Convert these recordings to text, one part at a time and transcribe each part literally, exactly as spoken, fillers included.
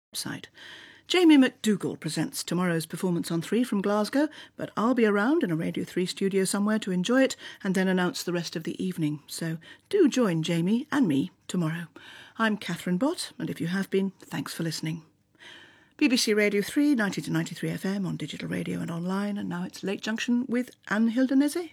website. Jamie McDougall presents tomorrow's performance on three from Glasgow, but I'll be around in a Radio three studio somewhere to enjoy it and then announce the rest of the evening. So do join Jamie and me tomorrow. I'm Catherine Bott, and if you have been, thanks for listening. B B C Radio three, ninety to ninety-three F M on digital radio and online, and now it's Late Junction with Anne Hilda Neze.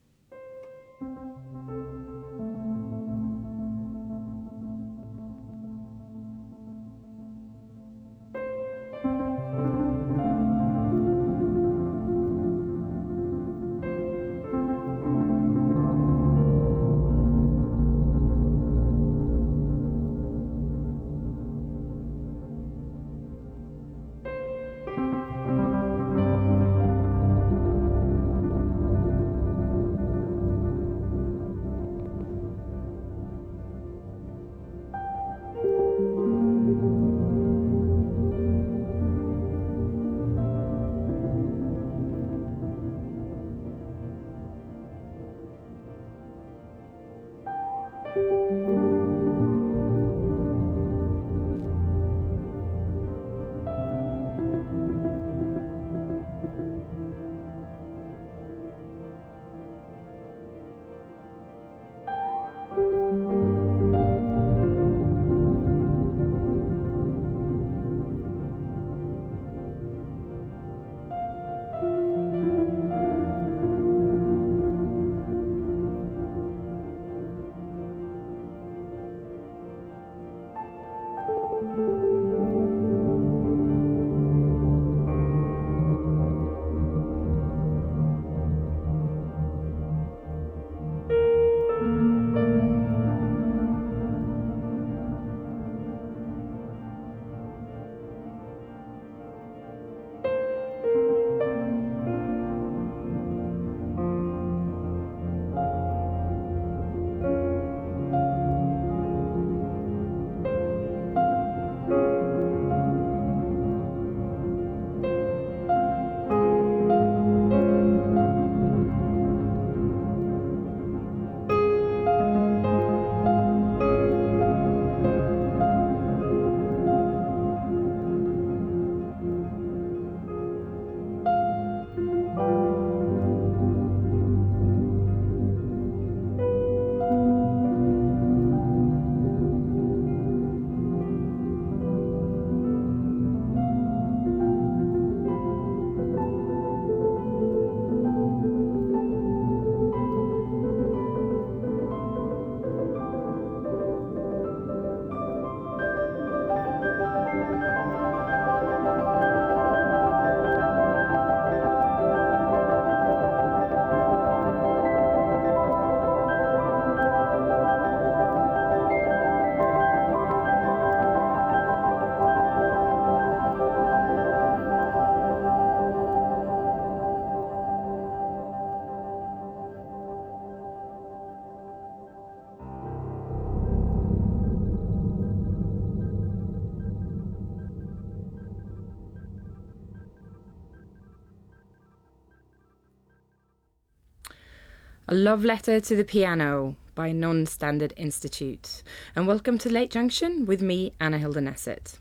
A Love Letter to the Piano by Non-Standard Institute. And welcome to Late Junction with me, Anna Hilda Nesset.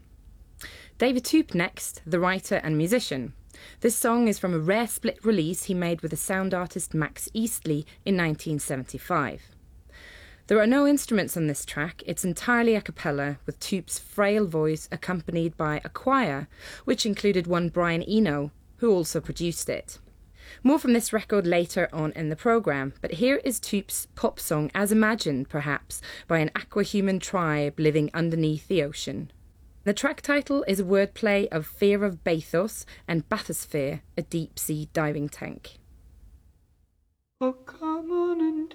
David Toop next, the writer and musician. This song is from a rare split release he made with the sound artist Max Eastley in nineteen seventy-five. There are no instruments on this track, it's entirely a cappella, with Toop's frail voice accompanied by a choir, which included one Brian Eno, who also produced it. More from this record later on in the programme, but here is Toop's pop song as imagined, perhaps, by an aquahuman tribe living underneath the ocean. The track title is a wordplay of Fear of Bathos and Bathysphere, a deep-sea diving tank. Oh, come on and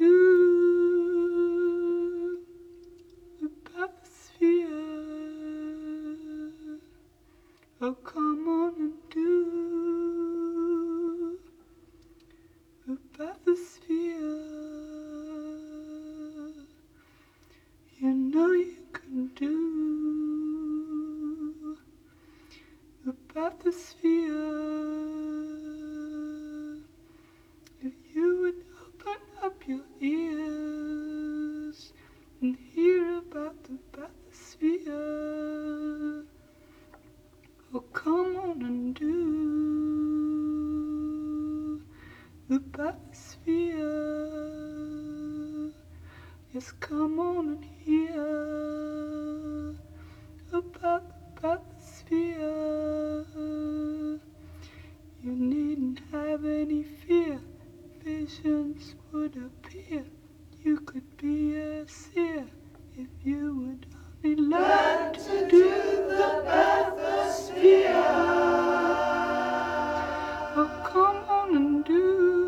do the bathysphere. Oh, come on and do the bathysphere. You know you can do the bathysphere. If you would open up your ears and hear about the bathysphere. bathysphere. Yes, come on and hear about the bathysphere. You needn't have any fear, visions would appear. You could be a seer if you would only learn to do the bathysphere. Oh, come on and do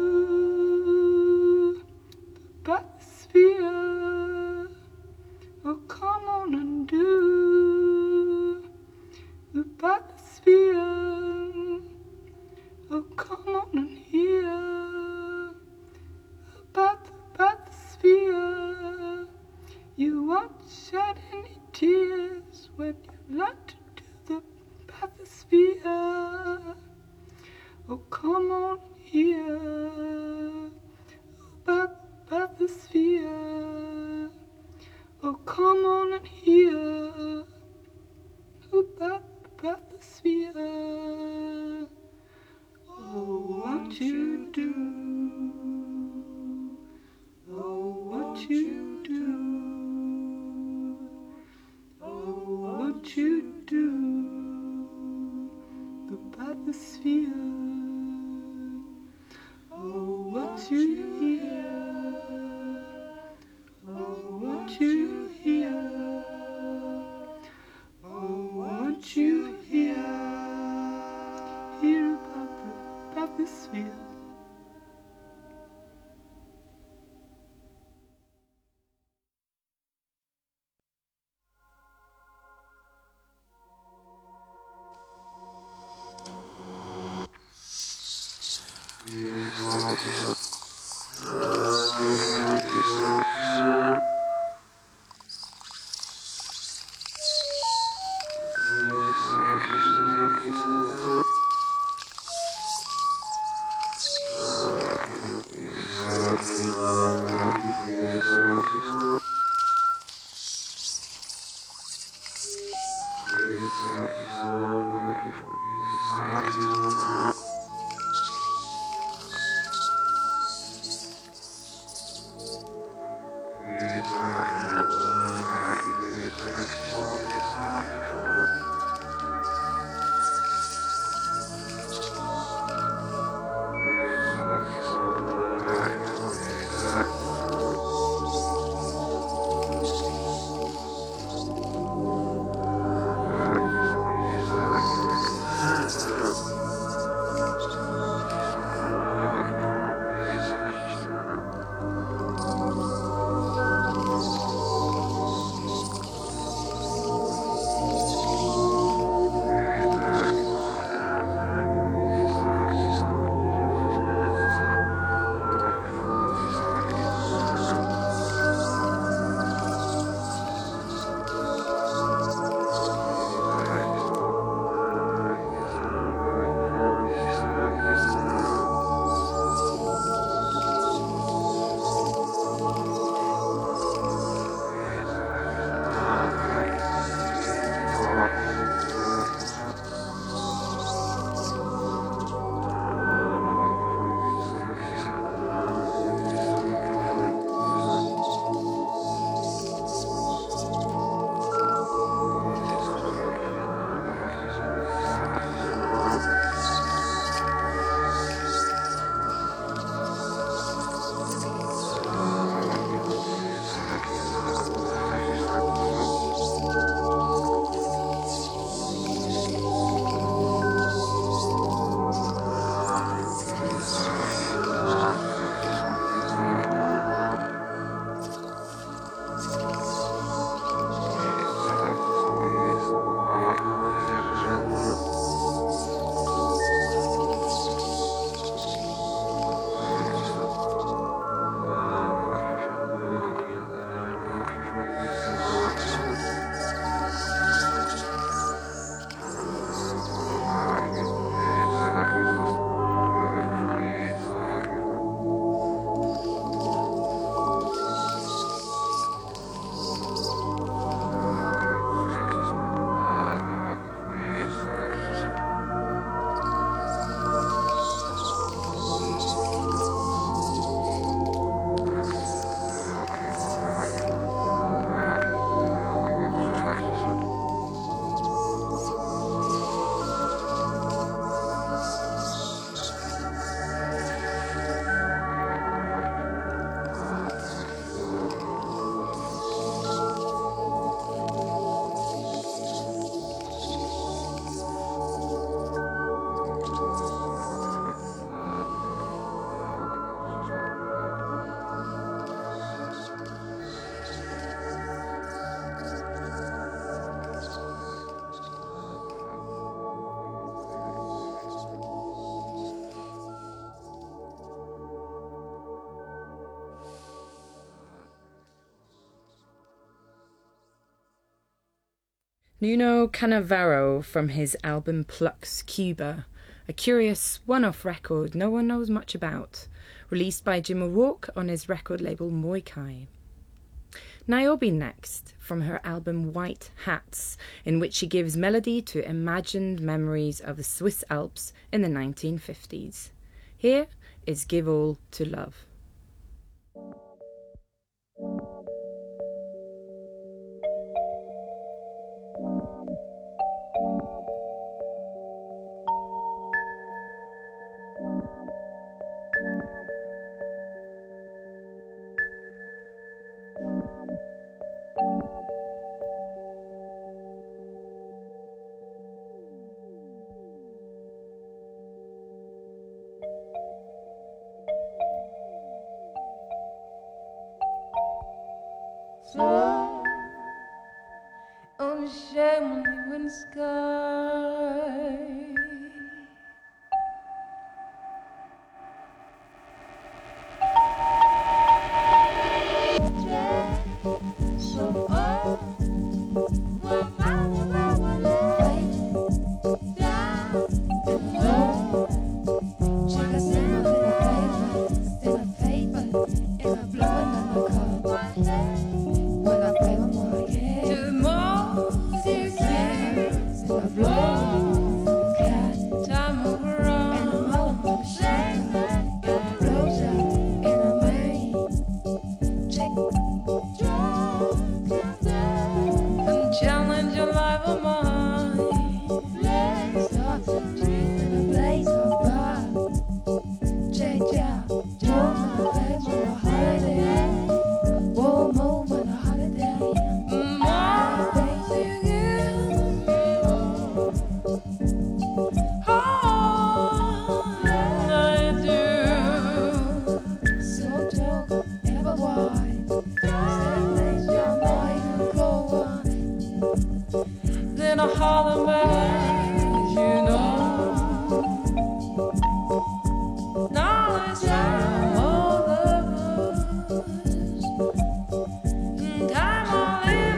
the bathysphere. Oh, come on and do the bathysphere. Oh, come on and hear about the bathysphere. You won't shed any tears when you learn to do the bathysphere. Oh, come on here about the bathysphere. Oh, come on and hear about the bathysphere. Oh, what you do, oh, what you do, oh, what you do, the bathysphere. Oh, what you hear, oh, what you hear, oh, what you hear, hear about the bathysphere. Nuno Canavaro from his album Plucks Cuba, a curious one-off record no one knows much about, released by Jim O'Rourke on his record label Moikai. Niobe next, from her album White Hats, in which she gives melody to imagined memories of the Swiss Alps in the nineteen fifties. Here is Give All to Love. Floor on a shimmering wind sky. Yeah, so oh, well, my, my, my, way down low. Check us in my paper, in my paper, in my blowing on my car. When I play my more, yeah. To the music, yeah. So I blow, cat, time move around. And I'm all on the shame, and I blows out, and I main. Check, drunk, and challenge your life of mine. Blaze up the trees and a blaze of fire. Check out, drunk, and a blaze for a holiday. Whoa, move on a holiday. More things you give. Oh, I do. So joke, ever wide. Say things your mind go on. Then I holler back, you know. Knowledge I'm all over. Time I live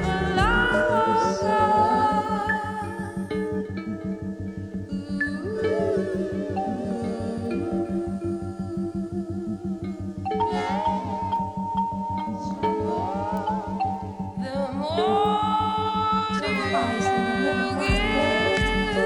the more you give.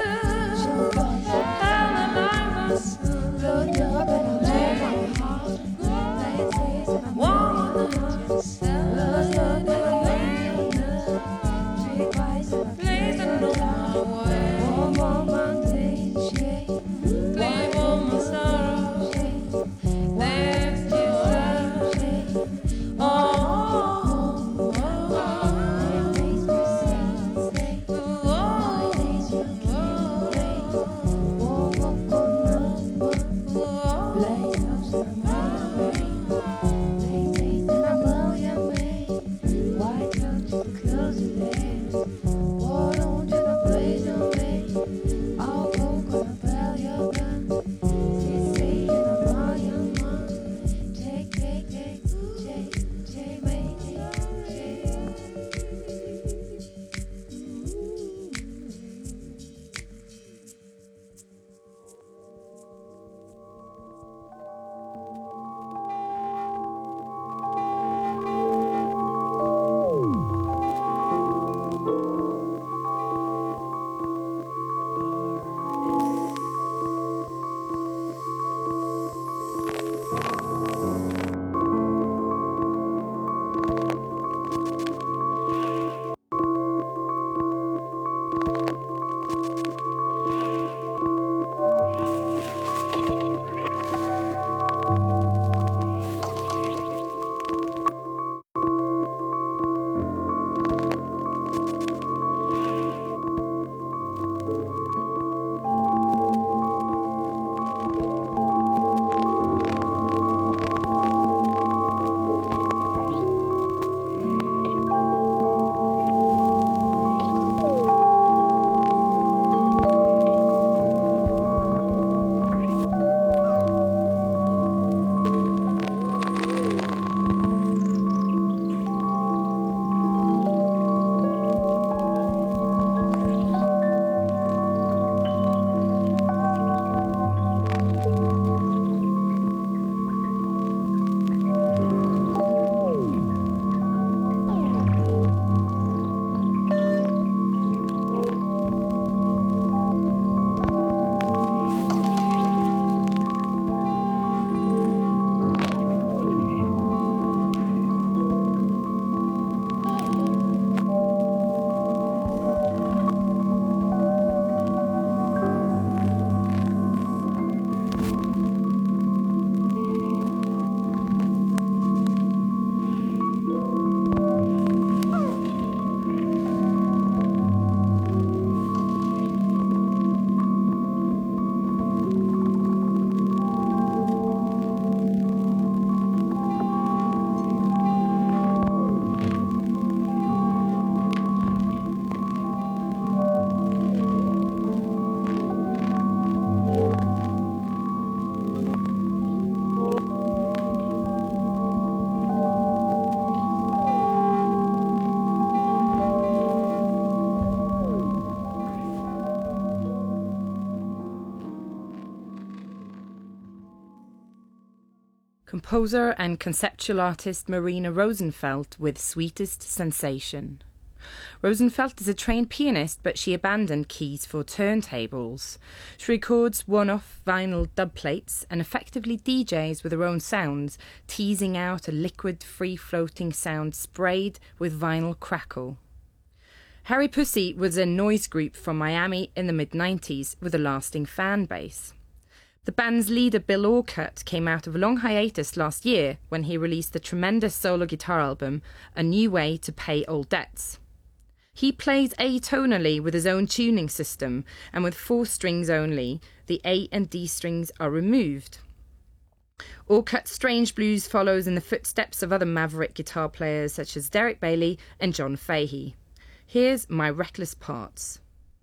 composer and conceptual artist Marina Rosenfeld with Sweetest Sensation. Rosenfeld is a trained pianist, but she abandoned keys for turntables. She records one-off vinyl dub plates and effectively D Js with her own sounds, teasing out a liquid, free-floating sound sprayed with vinyl crackle. Harry Pussy was a noise group from Miami in the mid nineties with a lasting fan base. The band's leader Bill Orcutt came out of a long hiatus last year when he released the tremendous solo guitar album, A New Way to Pay Old Debts. He plays atonally with his own tuning system, and with four strings only, the A and D strings are removed. Orcutt's strange blues follows in the footsteps of other maverick guitar players such as Derek Bailey and John Fahey. Here's My Reckless Parts.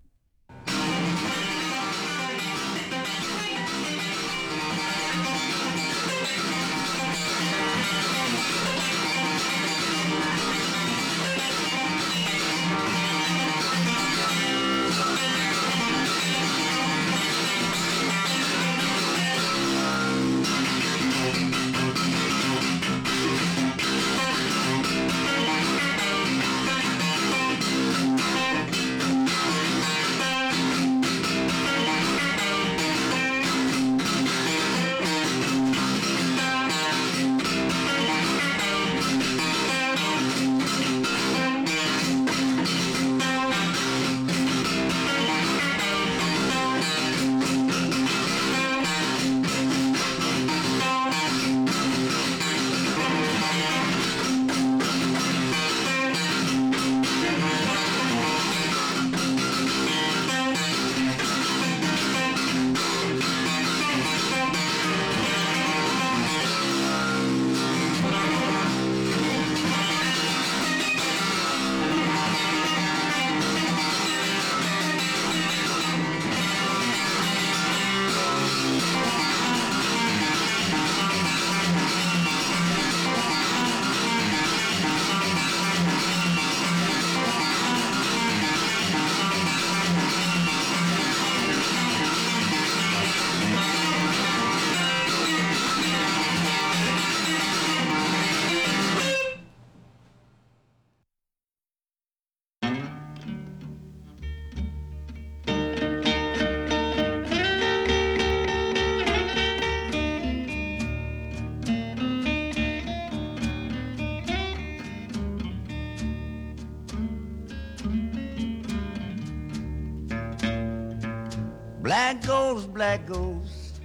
Black ghost, black ghost,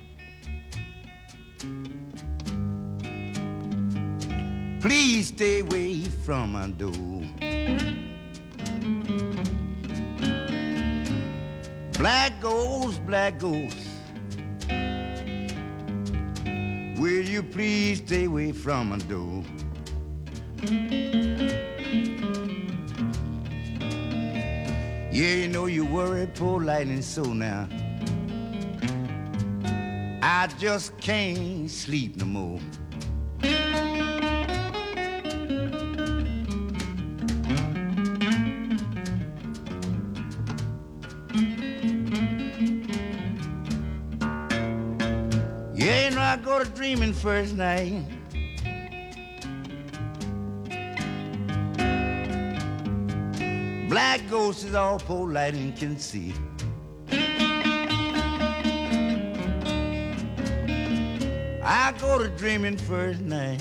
please stay away from my door. Black ghost, black ghost, will you please stay away from my door? Yeah, you know you worry, poor lightning so now. I just can't sleep no more. Yeah, you know I go to dreaming first night. Black ghost is all poor lightning can see. I go to dreaming first night.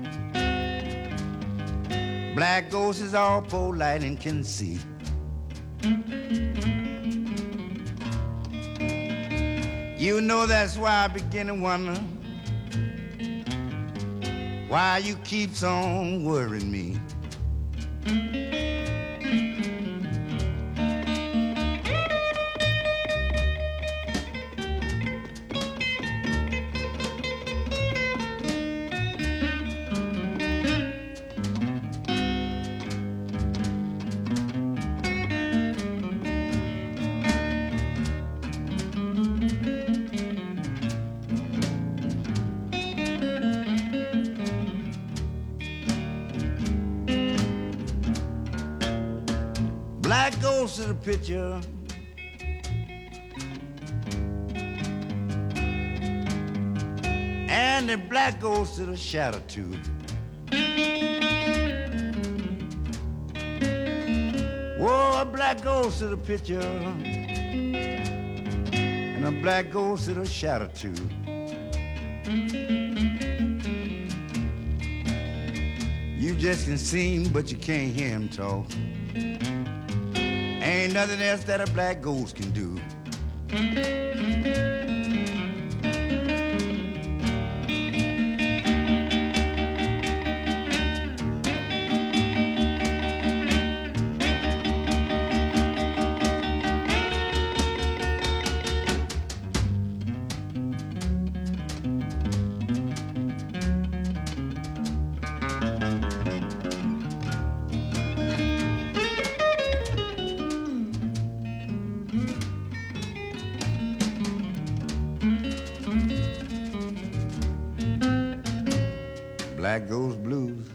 Black ghost is all poor lightning can see. You know that's why I begin to wonder why you keeps on worrying me. Black ghost is a picture and And the black goes to the shadow tube. Whoa, a black goes to the picture, and a black goes to the shadow tube. You just can see him, but you can't hear him talk. Ain't nothing else that a black ghost can do. Black Ghost Blues.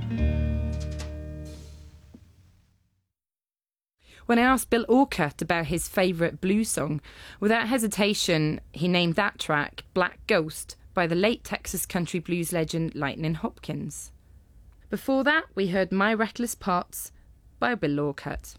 When I asked Bill Orcutt about his favourite blues song, without hesitation, he named that track Black Ghost by the late Texas country blues legend Lightnin' Hopkins. Before that, we heard My Reckless Parts by Bill Orcutt.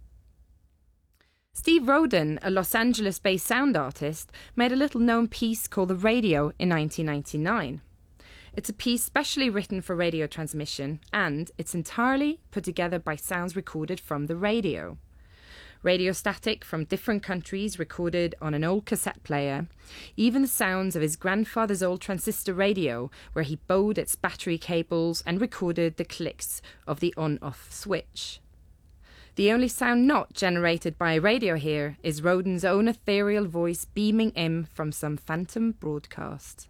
Steve Roden, a Los Angeles-based sound artist, made a little-known piece called The Radio in nineteen ninety-nine. It's a piece specially written for radio transmission, and it's entirely put together by sounds recorded from the radio. Radio static from different countries recorded on an old cassette player, even the sounds of his grandfather's old transistor radio, where he bowed its battery cables and recorded the clicks of the on-off switch. The only sound not generated by a radio here is Roden's own ethereal voice beaming in from some phantom broadcast.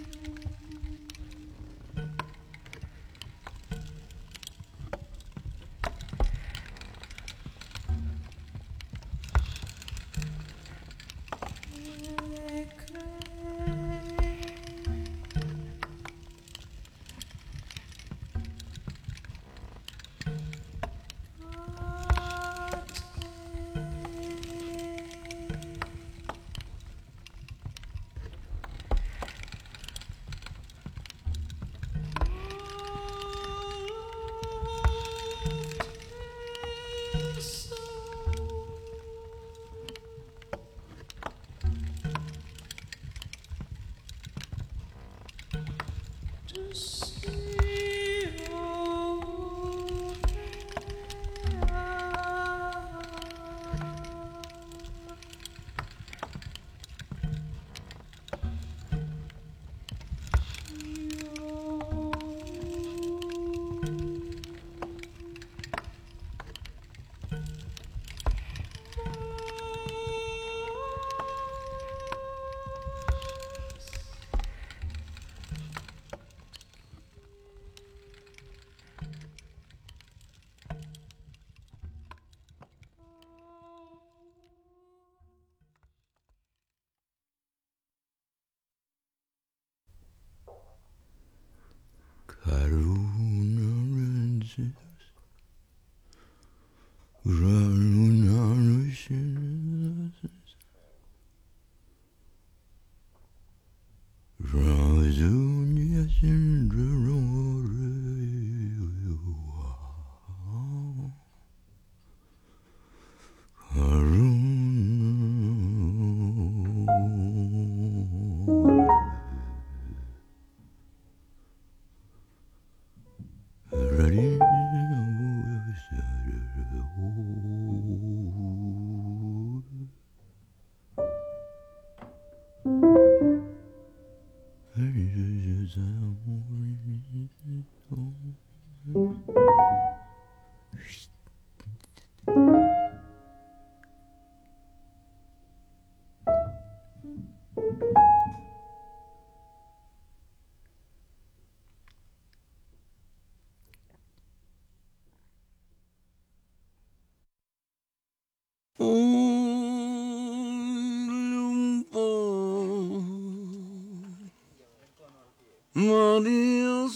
Maria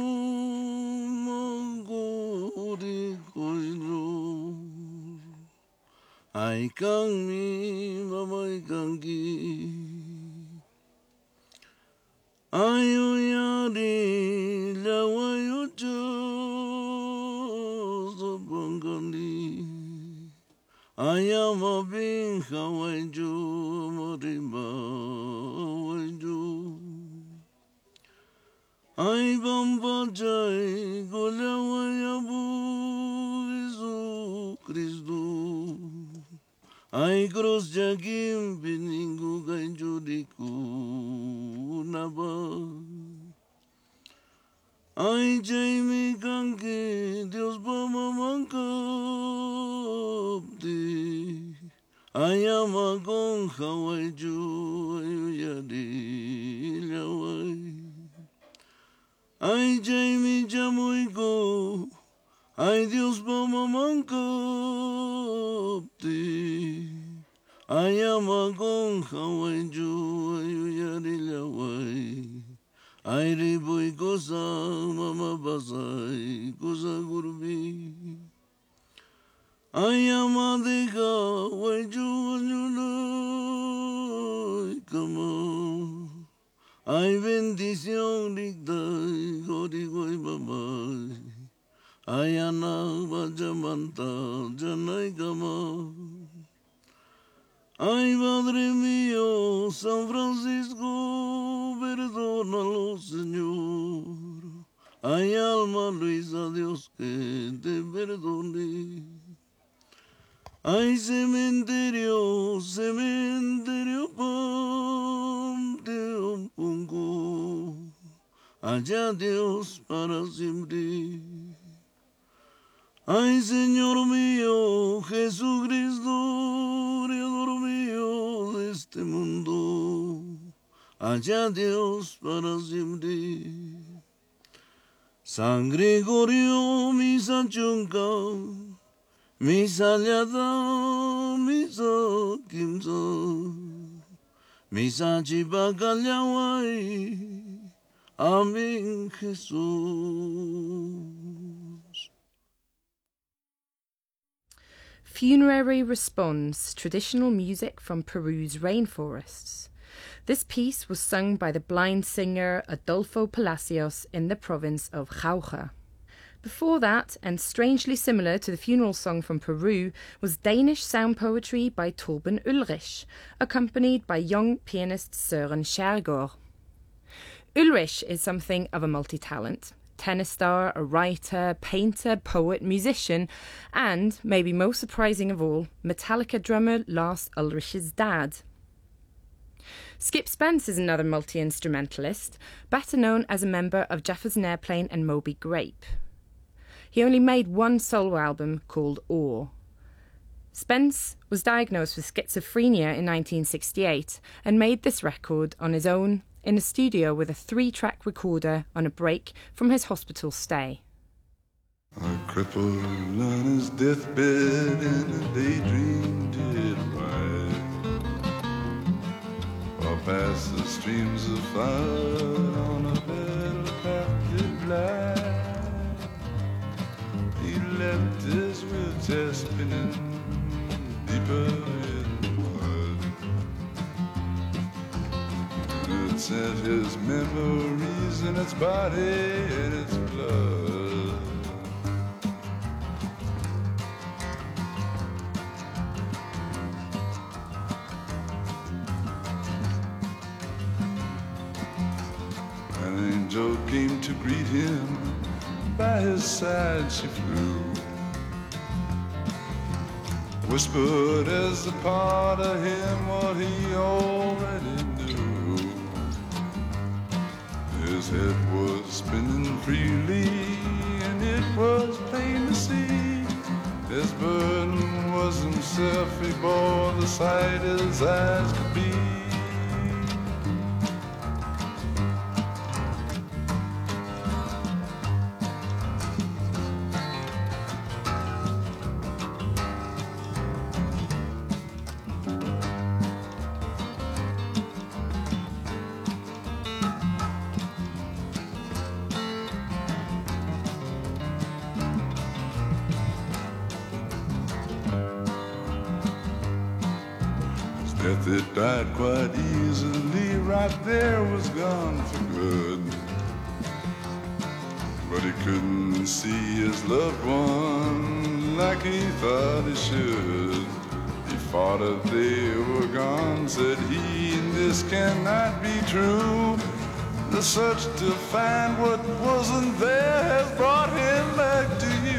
sumangkuri koino, ai kang mi mamai kangki, ayo yari lawayo jo sabangani, ayam abing kawai jo marimba wai jo. Ai bamba jai golawaya bu Yesu Kristo. Ai cross jagim biningu ganjuriku naba. Ai jai mi kange Dios bama mangkapti. Ai amagong hawai ju ayu yadi lawai. Ay Jamie Jamuigo, ay Dios bama mangkapti, ay amagong hawai ju ayu yari lawai, ay riboy ko sa mamabasay ko sa gurbi, ay amadega way ju anyulay kama. Ay bendición digday gorigoy babay, ay anak bajamanta janay kama. Ay Padre mío San Francisco, perdónalo Señor. Ay alma Luisa Dios que te perdone. Ay cementerio, cementerio panteón pongo, allá Dios para siempre. Ay Señor mío, Jesucristo, Creador mío de este mundo, Allá Dios para siempre. San Gregorio, misa chunga, misa liada, misa kimsa, misa chibacallawai, amén Jesús. Funerary Response, traditional music from Peru's rainforests. This piece was sung by the blind singer Adolfo Palacios in the province of Jauja. Before that, and strangely similar to the funeral song from Peru, was Danish sound poetry by Torben Ulrich, accompanied by young pianist Søren Kjærgaard. Ulrich is something of a multi-talent. Tennis star, a writer, painter, poet, musician, and, maybe most surprising of all, Metallica drummer Lars Ulrich's dad. Skip Spence is another multi-instrumentalist, better known as a member of Jefferson Airplane and Moby Grape. He only made one solo album called Ore. Spence was diagnosed with schizophrenia in nineteen sixty-eight and made this record on his own in a studio with a three-track recorder on a break from his hospital stay. A cripple on his deathbed in a daydream did ride, or past the streams of fire on a better path did glide. He left his wheelchair spinning deeper in the mud. It set his memories in its body and its blood. An angel came to greet him, by his side she flew, whispered as a part of him what he already knew. His head was spinning freely, and it was plain to see his burden was himself. He bore the sight his eyes could be. Death, it died quite easily, right there was gone for good. But he couldn't see his loved one like he thought he should. He fought if they were gone, said he, and this cannot be true. The search to find what wasn't there has brought him back to you.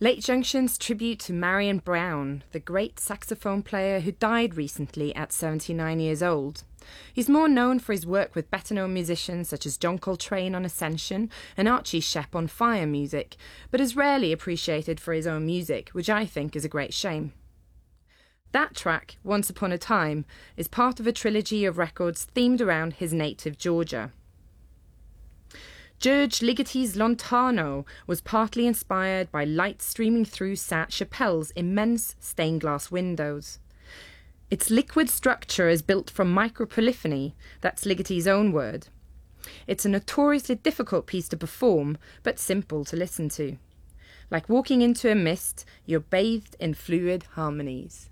Late Junction's tribute to Marion Brown, the great saxophone player who died recently at seventy-nine years old. He's more known for his work with better-known musicians such as John Coltrane on Ascension and Archie Shepp on Fire Music, but is rarely appreciated for his own music, which I think is a great shame. That track, Once Upon a Time, is part of a trilogy of records themed around his native Georgia. George Ligoti's Lontano was partly inspired by light streaming through Saint Chapelle's immense stained glass windows. Its liquid structure is built from micropolyphony, that's Ligoti's own word. It's a notoriously difficult piece to perform, but simple to listen to. Like walking into a mist, you're bathed in fluid harmonies.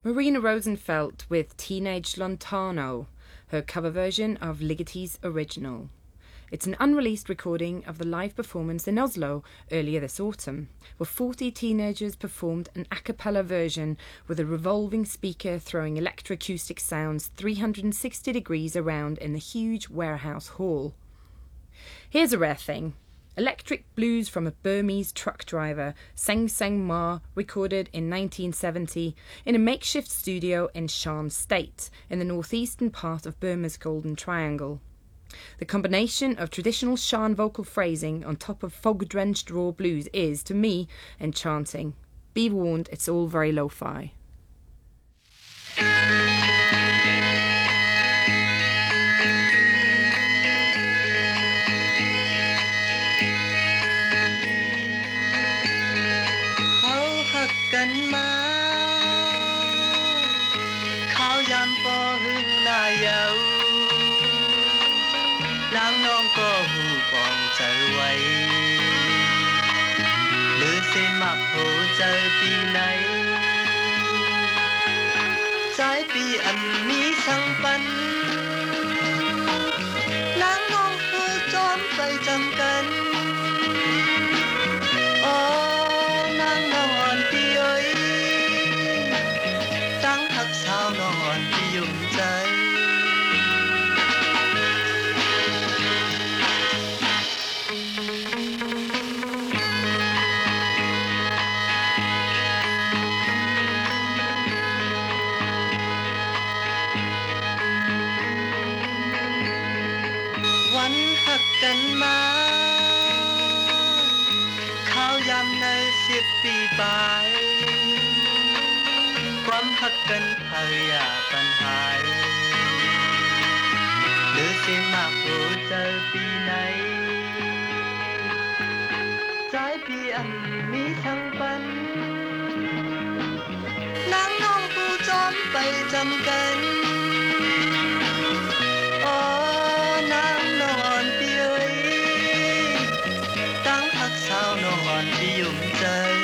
Marina Rosenfeld with Teenage Lontano, her cover version of Ligeti's original. It's an unreleased recording of the live performance in Oslo earlier this autumn, where forty teenagers performed an a cappella version with a revolving speaker throwing electroacoustic sounds three hundred sixty degrees around in the huge warehouse hall. Here's a rare thing. Electric Blues from a Burmese truck driver, Seng Seng Ma, recorded in nineteen seventy in a makeshift studio in Shan State, in the northeastern part of Burma's Golden Triangle. The combination of traditional Shan vocal phrasing on top of fog-drenched raw blues is, to me, enchanting. Be warned, it's all very lo-fi. Lang nong ko hu bong zai wai Lư se mak ho zai pi nai Zai pi an mi sang pan Lang nong hu chom pai jam kan Oh nang nong on pi ơi Tang hak sao nong on pi yum zaiกันมาข้าวยำในสิบปีไปความหักกันพยาปัญหายหรือสิมาพูดเจอปีไหนใจปีอันมีทั้งปันนางน้องผู้จอมไปจำกันโอ้นางนอนปีsao nó còn đi dùng chơi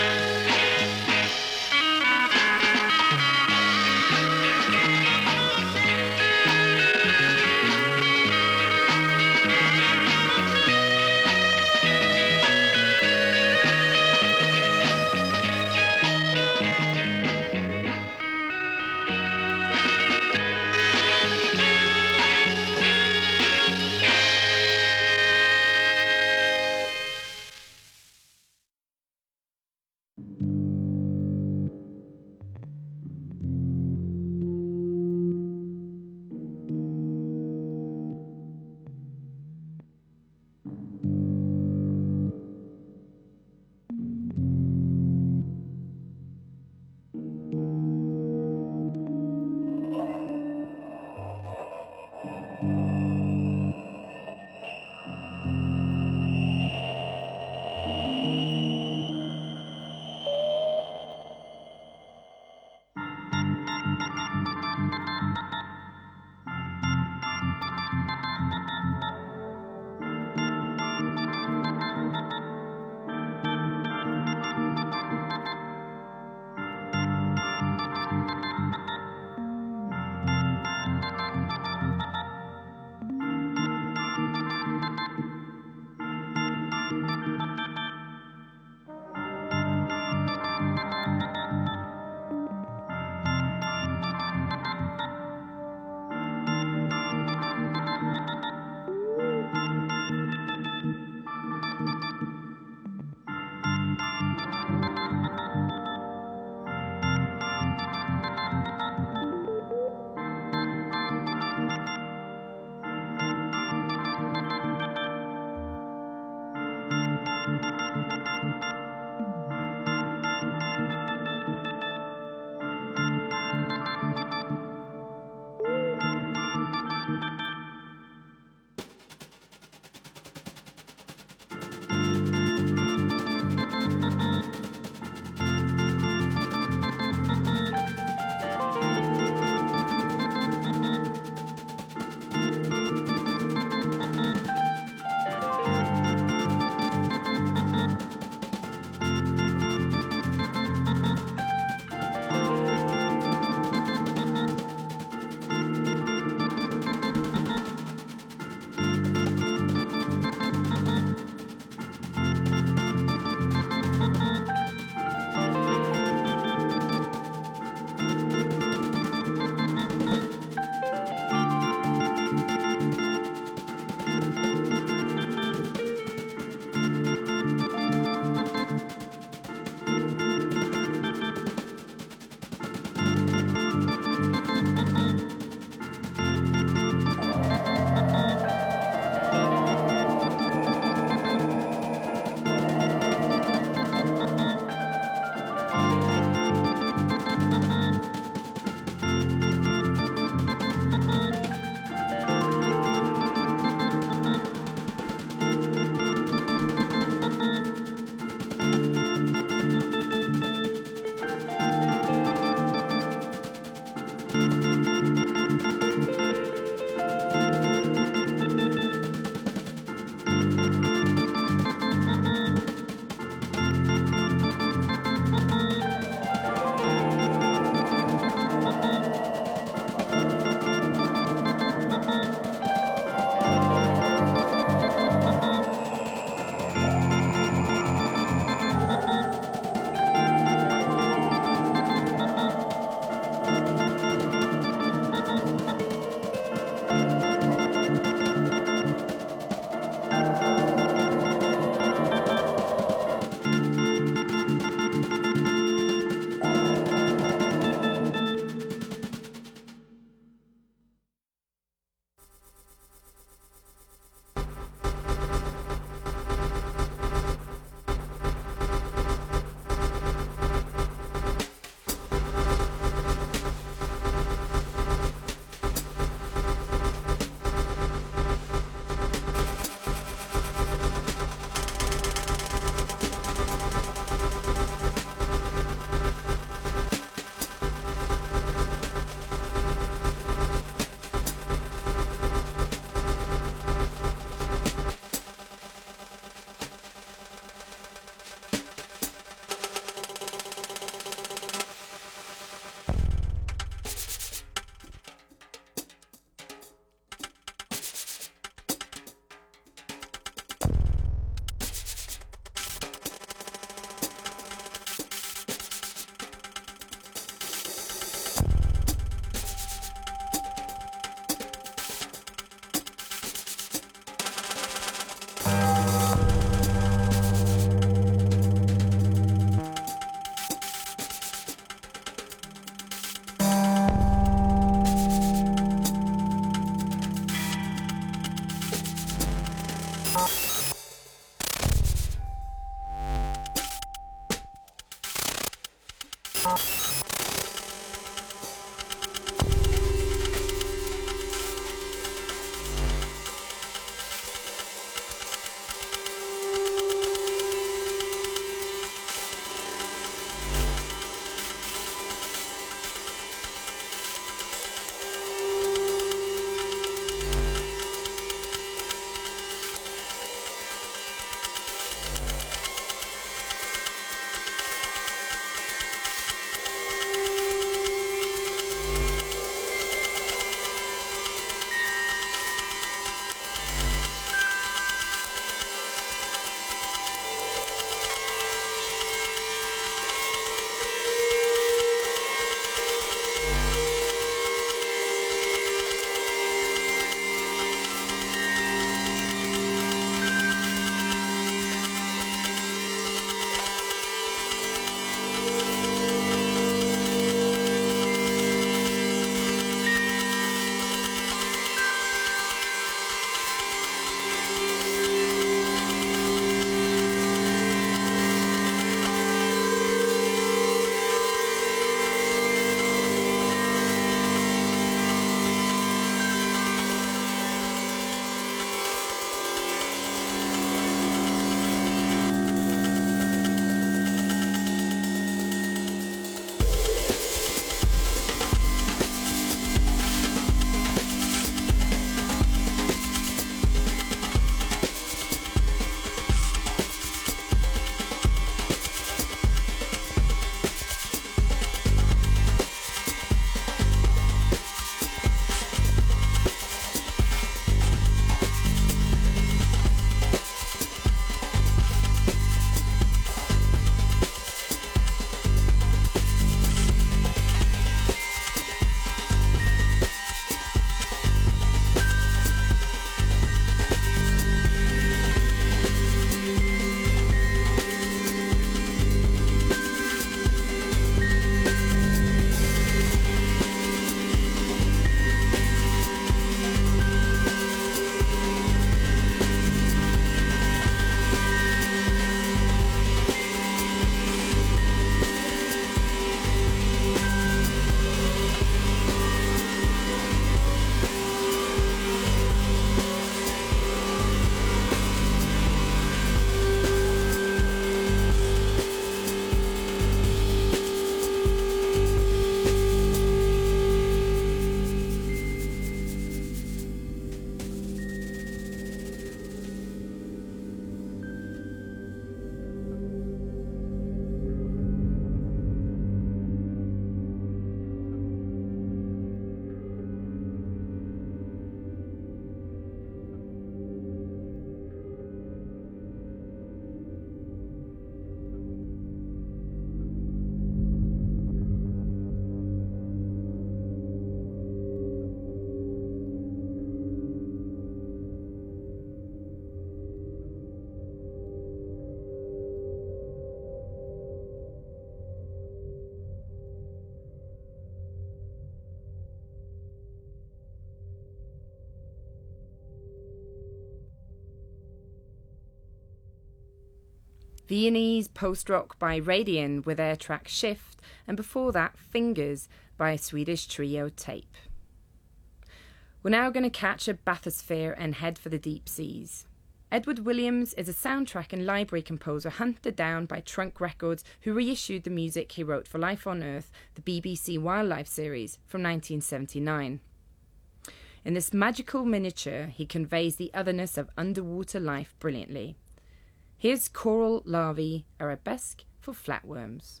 Viennese post-rock by Radian with their track Shift, and before that Fingers by Swedish trio Tape. We're now going to catch a bathysphere and head for the deep seas. Edward Williams is a soundtrack and library composer hunted down by Trunk Records, who reissued the music he wrote for Life on Earth, the B B C Wildlife series from nineteen seventy-nine. In this magical miniature, he conveys the otherness of underwater life brilliantly. Here's Coral Larvae Arabesque for Flatworms.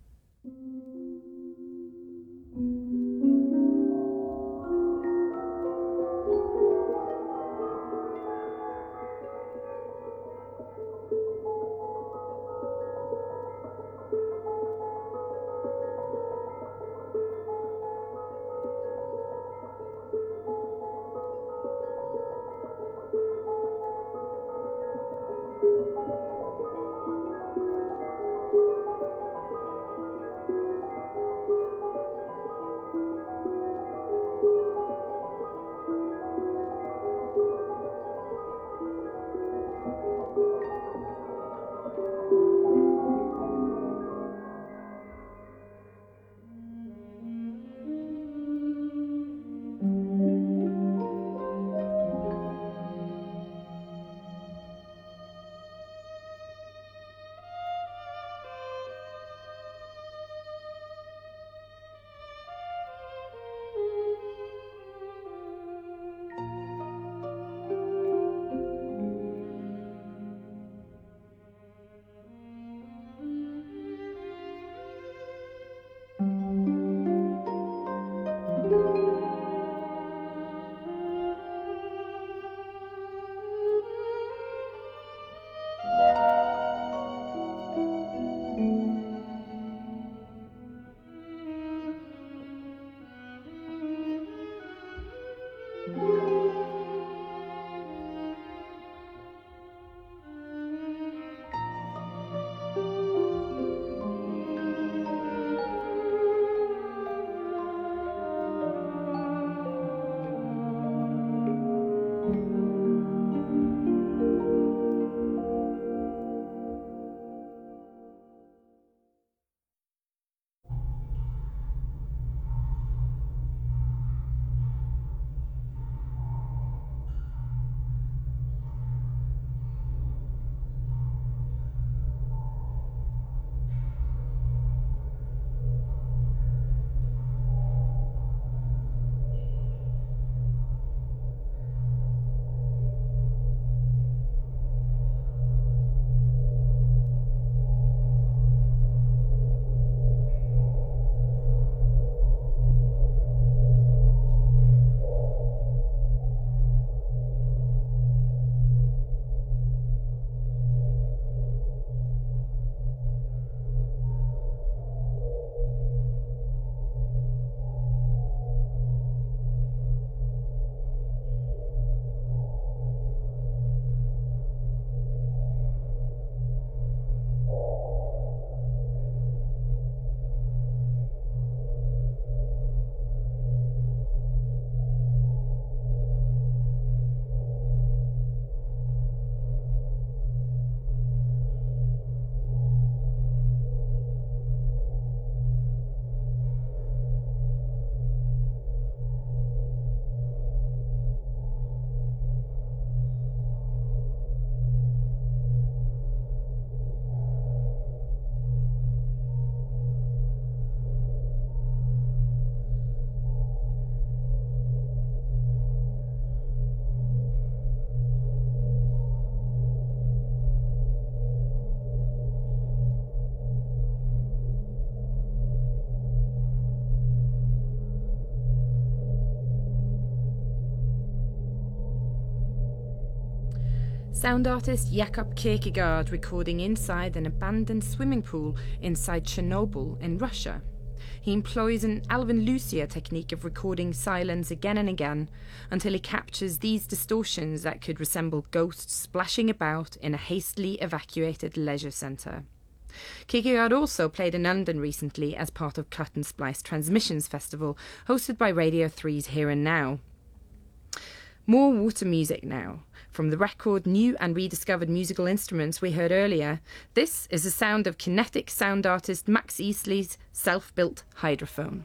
Sound artist Jakob Kierkegaard recording inside an abandoned swimming pool inside Chernobyl in Russia. He employs an Alvin Lucier technique of recording silence again and again until he captures these distortions that could resemble ghosts splashing about in a hastily evacuated leisure centre. Kierkegaard also played in London recently as part of Cut and Splice Transmissions Festival, hosted by Radio three's Here and Now. More water music now. From the record New and Rediscovered Musical Instruments we heard earlier, this is the sound of kinetic sound artist Max Easley's self-built hydrophone.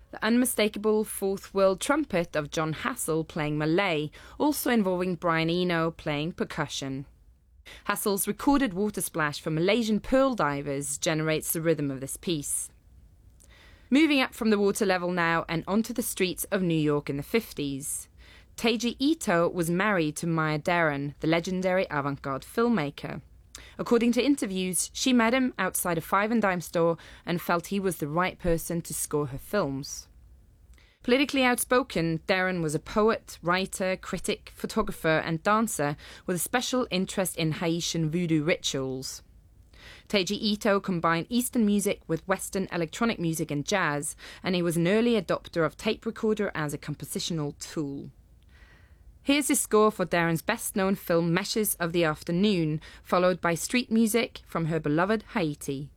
The unmistakable fourth world trumpet of John Hassell playing Malay, also involving Brian Eno playing percussion. Hassell's recorded water splash for Malaysian pearl divers generates the rhythm of this piece. Moving up from the water level now and onto the streets of New York in the fifties. Teiji Ito was married to Maya Deren, the legendary avant-garde filmmaker. According to interviews, she met him outside a five and dime store and felt he was the right person to score her films. Politically outspoken, Deren was a poet, writer, critic, photographer and dancer with a special interest in Haitian voodoo rituals. Teiji Ito combined Eastern music with Western electronic music and jazz, and he was an early adopter of tape recorder as a compositional tool. Here's his score for Deren's best-known film Meshes of the Afternoon, followed by street music from her beloved Haiti.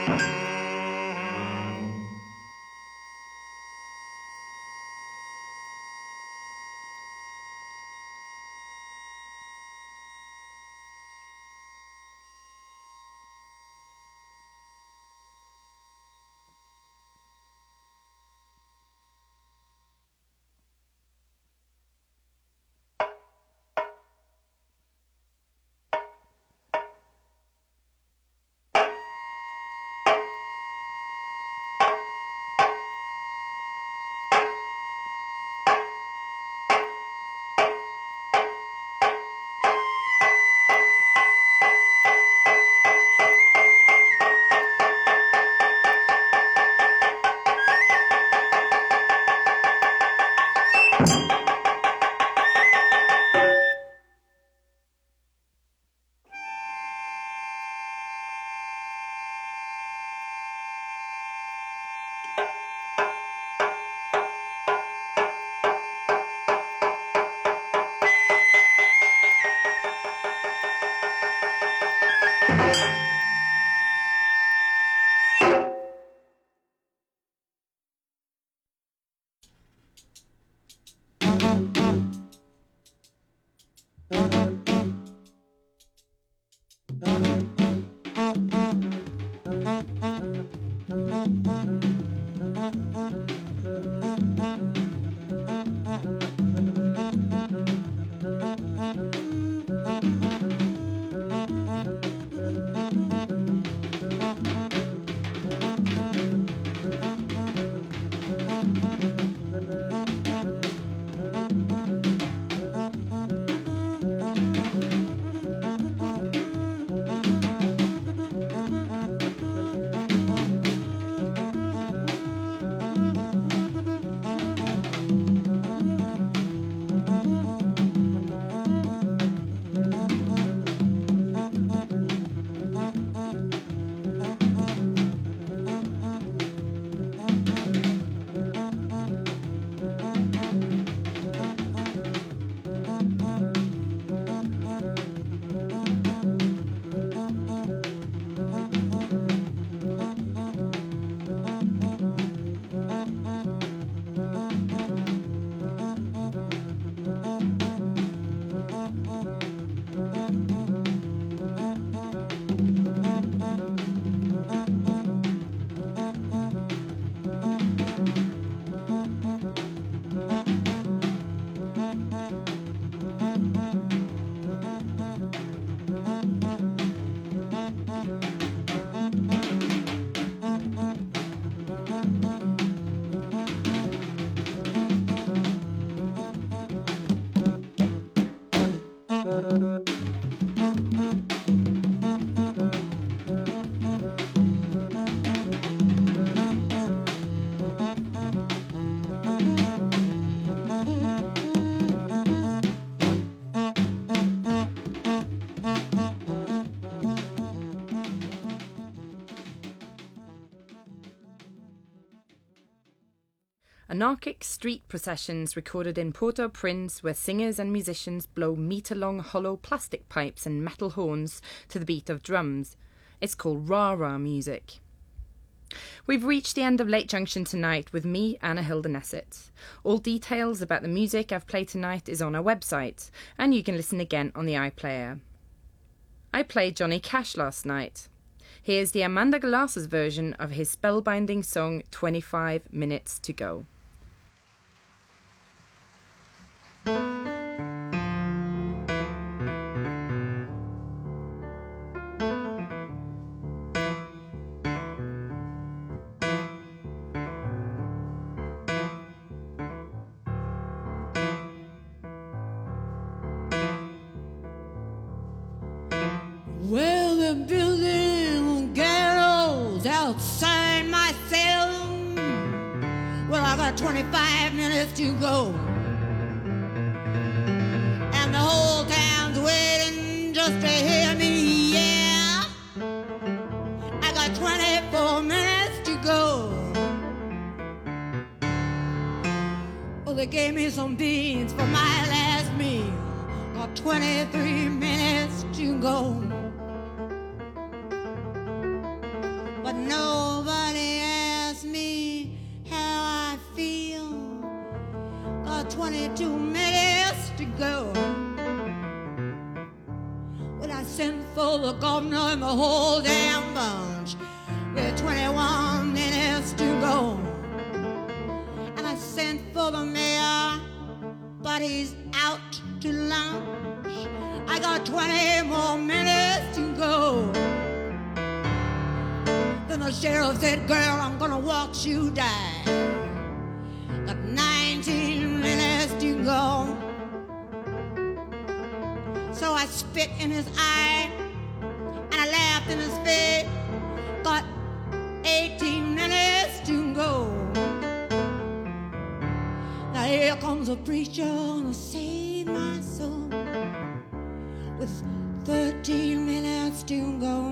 Anarchic street processions recorded in Port-au-Prince, where singers and musicians blow metre-long hollow plastic pipes and metal horns to the beat of drums. It's called rah-rah music. We've reached the end of Late Junction tonight with me, Anna Hilda Nesset. All details about the music I've played tonight is on our website, and you can listen again on the iPlayer. I played Johnny Cash last night. Here's the Amanda Glasses version of his spellbinding song twenty-five minutes to go. Well, they're building ghettos outside my cell. Well, I got twenty-five minutes to go, and the whole town's waiting just to hear me, yeah. I got twenty-four minutes to go. Well, they gave me some beans for my last meal. Got twenty-three minutes to go. but nobody asks me how I feel. Got twenty-two minutes to go. When I sent for the governor and the whole damn bunch, with twenty-one minutes to go. And I sent for the mayor, but he's out to lunch. I got twenty more minutes to go. Then the sheriff said, girl, I'm gonna watch you die. Got nineteen minutes to go. So I spit in his eye and I laughed in his face. Got eighteen minutes to go. Now here comes a preacher gonna save my soul with thirteen minutes to go.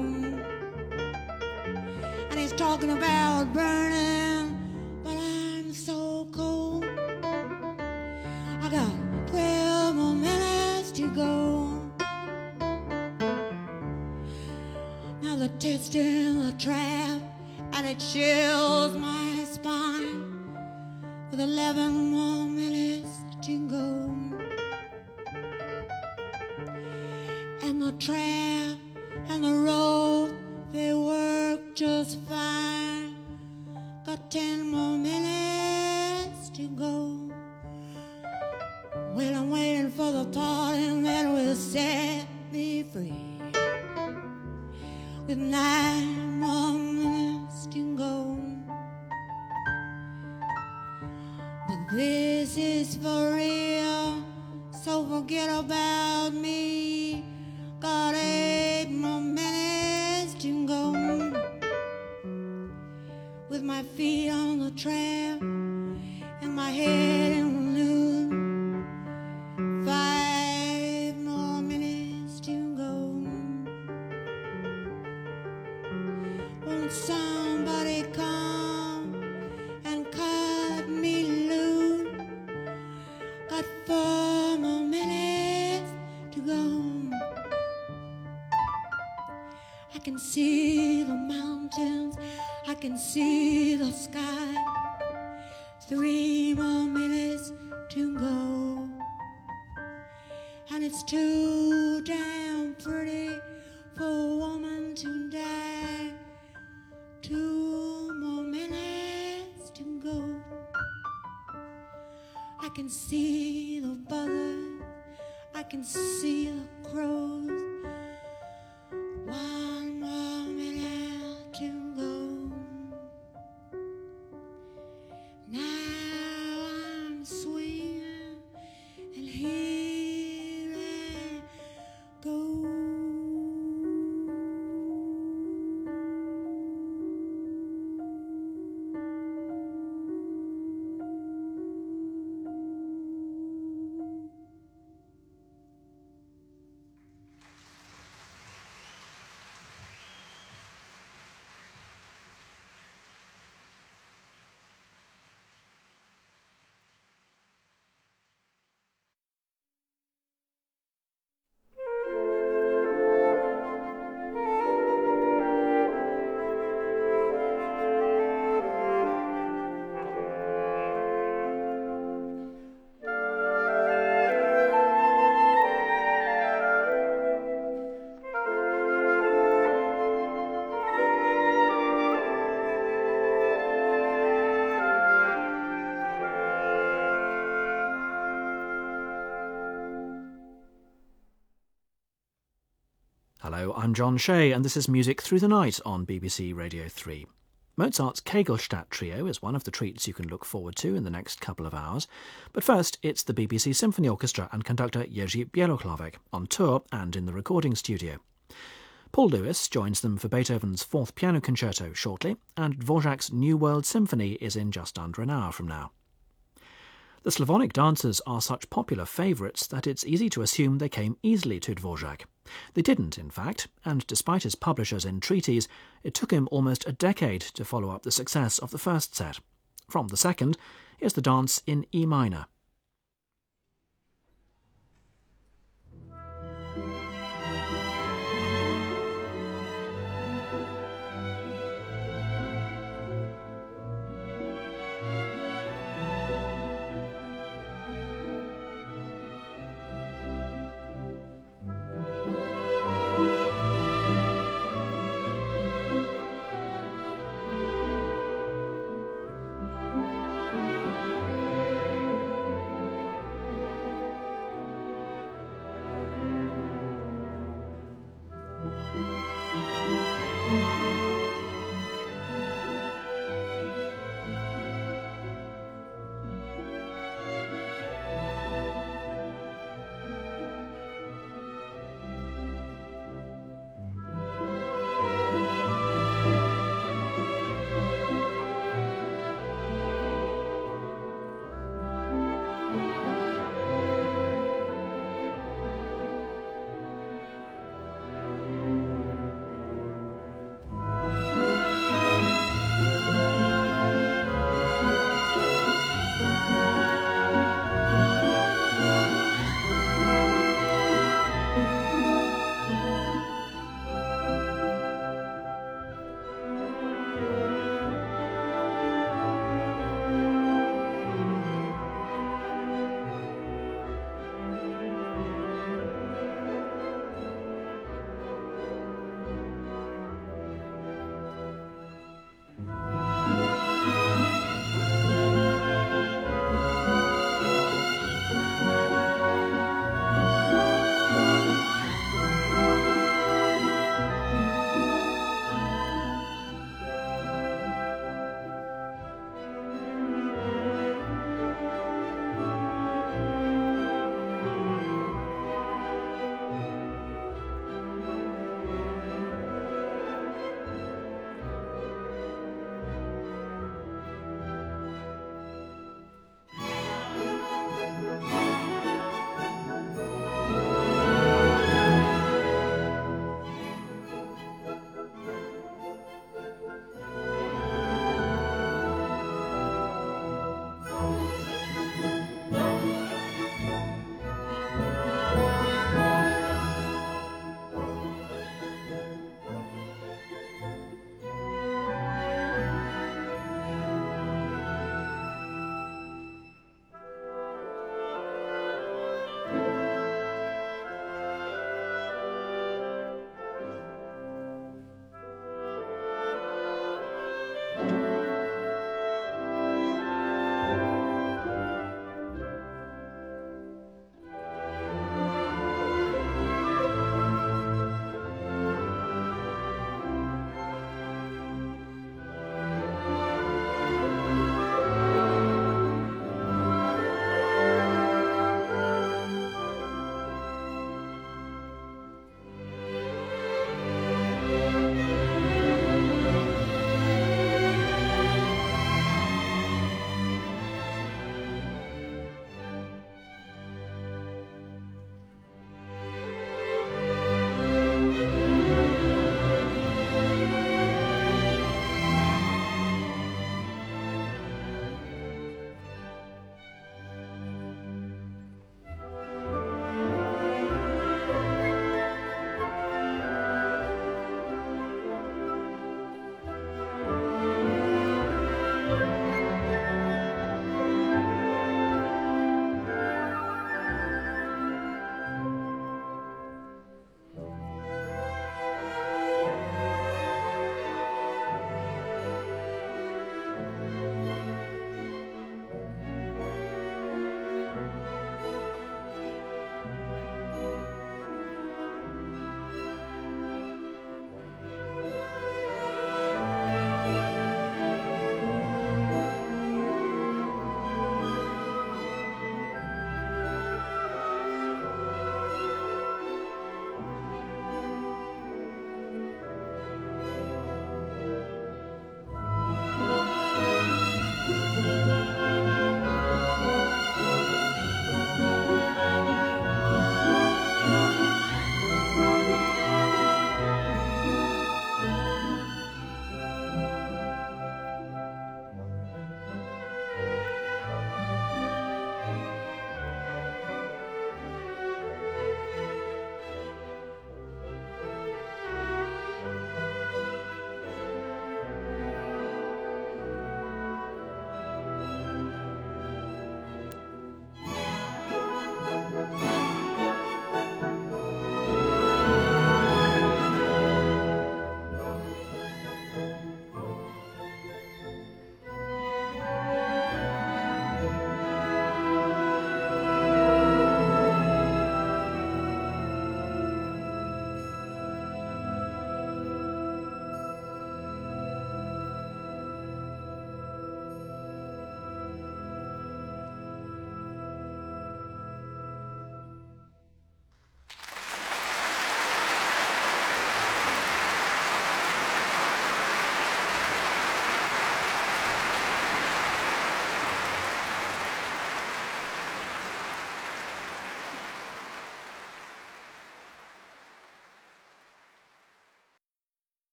And he's talking about burning, but I'm so cold. I got twelve more minutes to go. Now the test in the trap, and it chills my spine. With eleven more minutes to go. And the trap and the rope, they work just fine. Got ten more minutes to go. Well, I'm waiting for the pardon that will set me free. With nine more minutes to go. But this is for real, so forget about me. Got eight more minutes to go. With my feet on the trap and my head in the loop. Five more minutes to go. Won't somebody come and cut me loose? Got four more minutes to go. I can see the mountains, I can see the sky. Three more minutes to go. And it's too damn pretty for a woman to die. Two more minutes to go. I can see the buzzards, I can see the crows. One more minute to go. Now I'm swinging, and here I go. Hello, I'm John Shea, and this is Music Through the Night on B B C Radio three. Mozart's Kegelstadt Trio is one of the treats you can look forward to in the next couple of hours. But first, it's the B B C Symphony Orchestra and conductor Jerzy Bieloklavek on tour and in the recording studio. Paul Lewis joins them for Beethoven's Fourth Piano Concerto shortly, and Dvorak's New World Symphony is in just under an hour from now. The Slavonic dancers are such popular favourites that it's easy to assume they came easily to Dvorak. They didn't, in fact, and despite his publisher's entreaties, it took him almost a decade to follow up the success of the first set. From the second, here's the dance in E minor.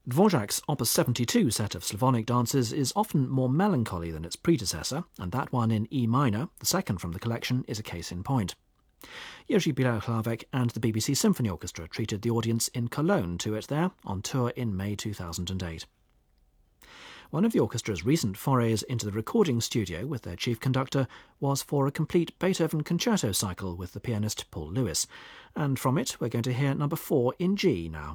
Dvorak's Opus seventy-two set of Slavonic dances is often more melancholy than its predecessor, and that one in E minor, the second from the collection, is a case in point. Jerzy Białek and the B B C Symphony Orchestra treated the audience in Cologne to it there, on tour in May two thousand eight. One of the orchestra's recent forays into the recording studio with their chief conductor was for a complete Beethoven concerto cycle with the pianist Paul Lewis, and from it we're going to hear number four in G now.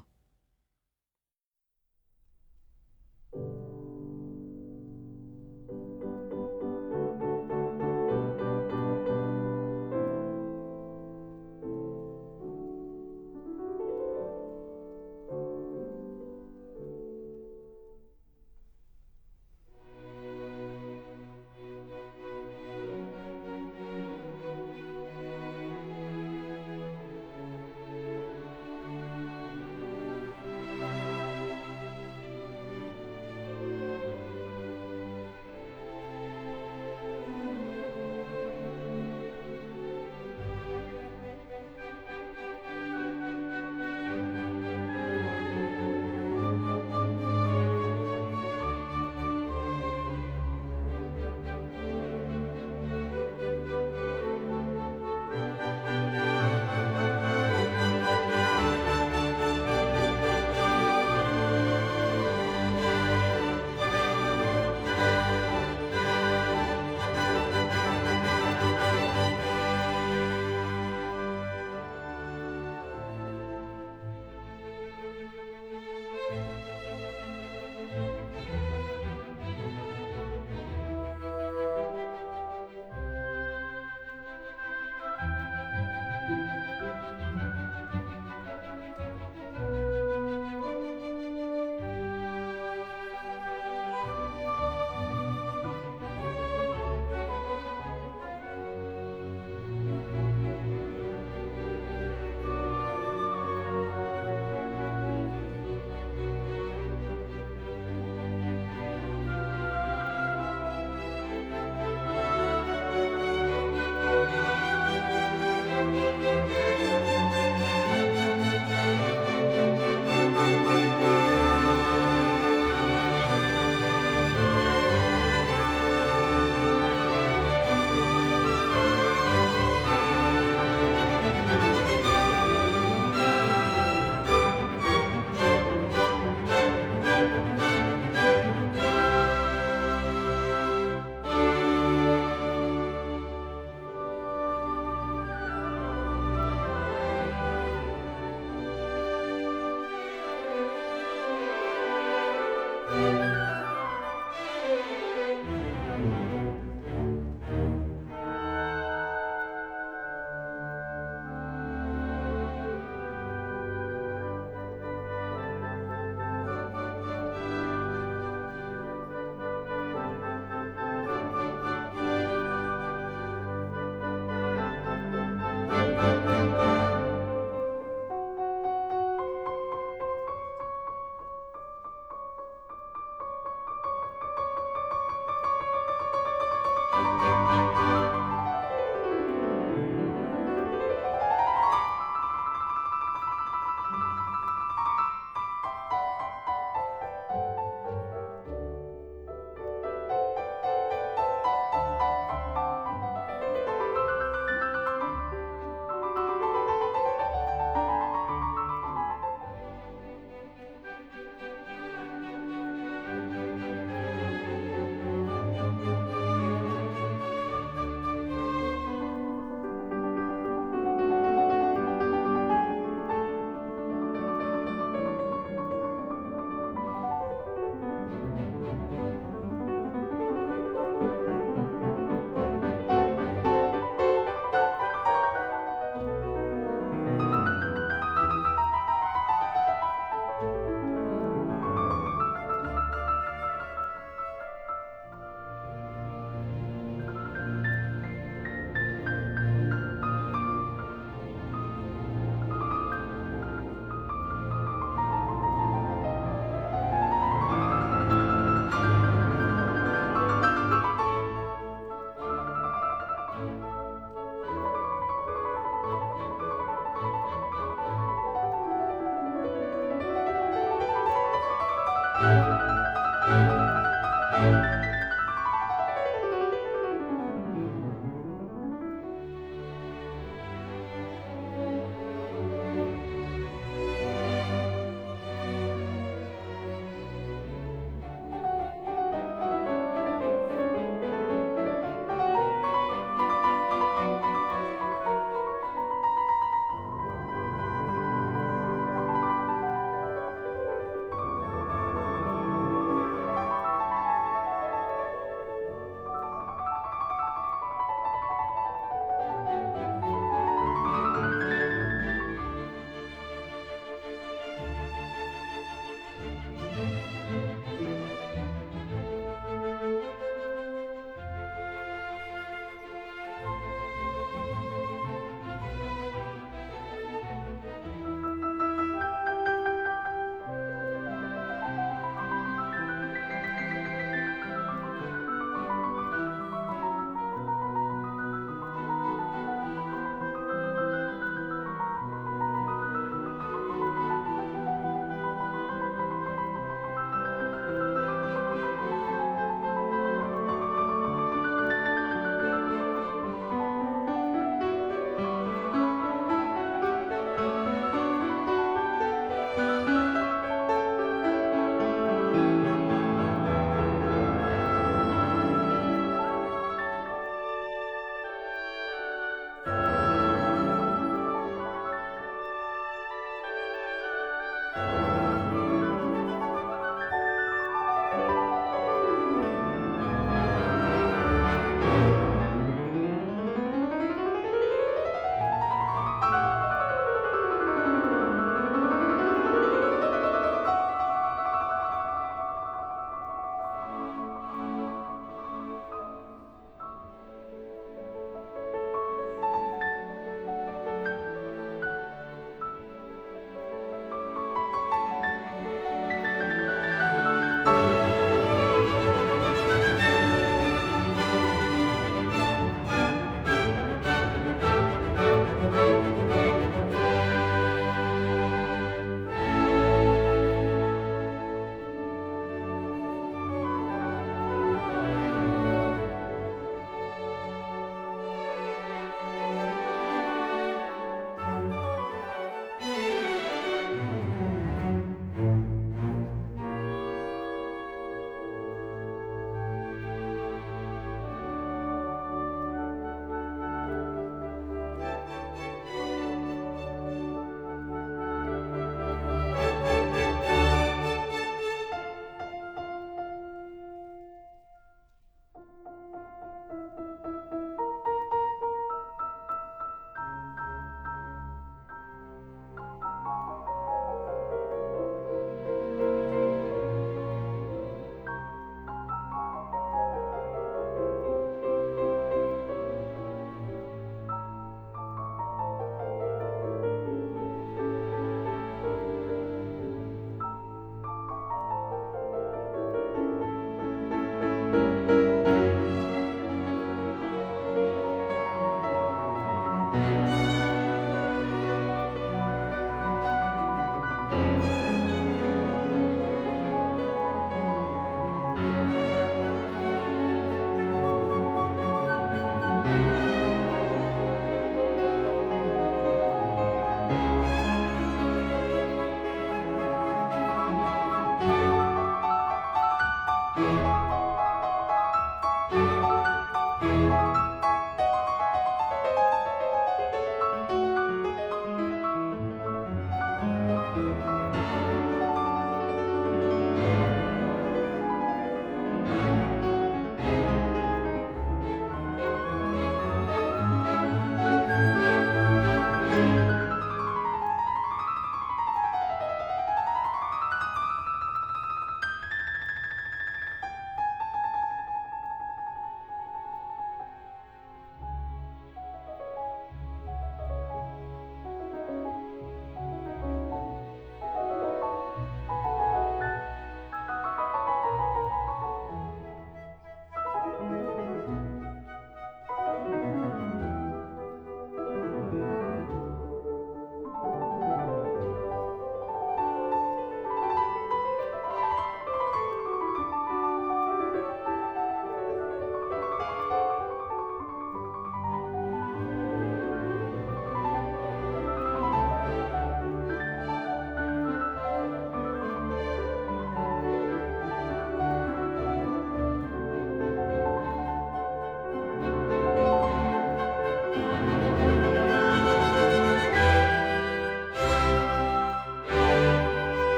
Bye.